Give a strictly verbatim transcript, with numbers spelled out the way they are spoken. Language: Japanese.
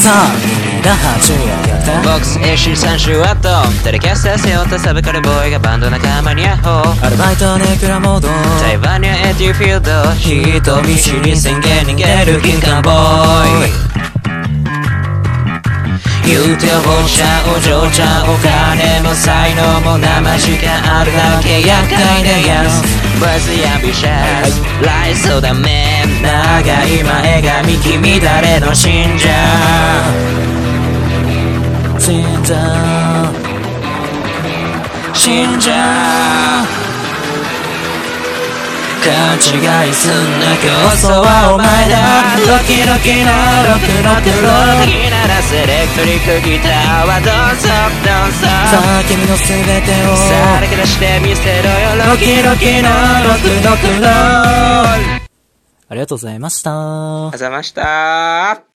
さあみんな始めようボックス エーシーさんじゅう ワットテレキャスター背負ったサブカルボーイがバンド仲間にアホアルバイトネクラモード台湾にエティフィールド人見知り宣言逃げる金管ボーイ言うてお茶お嬢ちゃんお金も才能も生しかあるだけ厄介なやつバズやビシャス来そうだめ長い前髪君誰の信者信者信者勘違いすんな競争はお前だロキロキなロクロクロロキならセレクトリックギターはどうぞどうぞさあ君の全てをさらけ出してみせろよロキロキなロクロクロありがとうございました。 あざました。